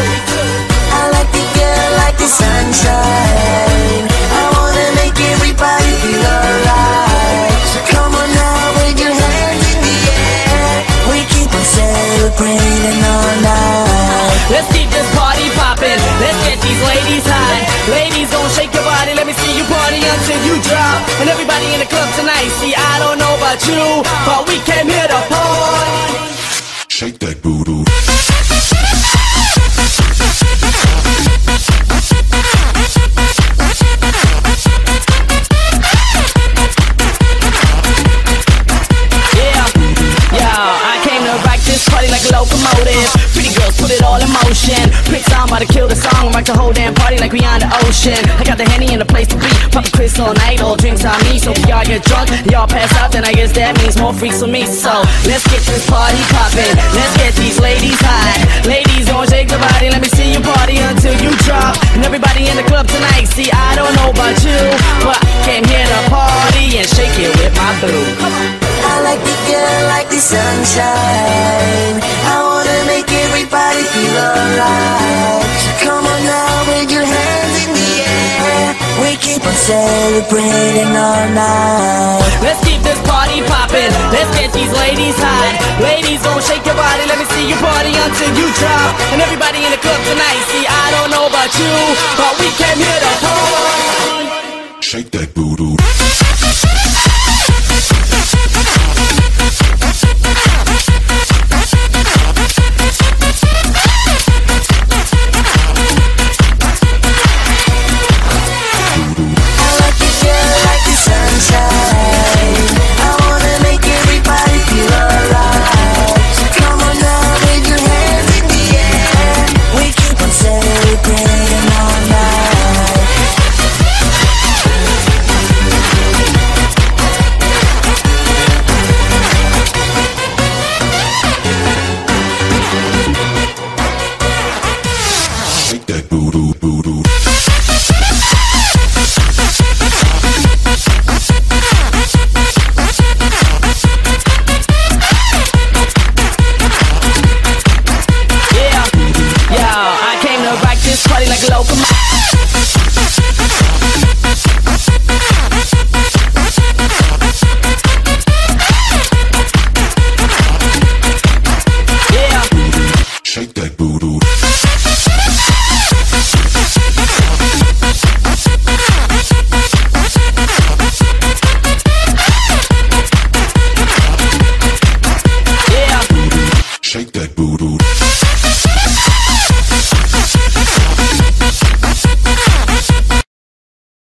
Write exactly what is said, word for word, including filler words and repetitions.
I like the girl like the sunshine. I wanna make everybody feel alright. So come on now, with your hands in the air. We keep on celebrating all night. Let's keep this party poppin', let's get these ladies high. Ladies, gon' shake your body, let me see you party until you drop. And everybody in the club tonight, see I don't know about you, but we came here to party. Shake that booty. Party like a locomotive, pretty girls put it all in motion. Quick song, about to kill the song, rock the whole damn party like we on the ocean. I got the Henny in the place to be, pop a Chris all night, all drinks on me. So if y'all get drunk, y'all pass out, then I guess that means more freaks for me. So let's get this party poppin', let's get these ladies high. Ladies gon' shake the body, let me see you party until you drop. And everybody in the club tonight, see I don't know about you, but I came here to party and shake it with my boo. I like the girl like the sunshine. I wanna make everybody feel alright. So come on now, with your hands in the air. We keep on celebrating all night. Let's keep this party poppin', let's get these ladies high. Ladies gon' shake your body, let me see you party until you drop. And everybody in the club tonight, see I don't know about you, but we came here to party. Shake that booty.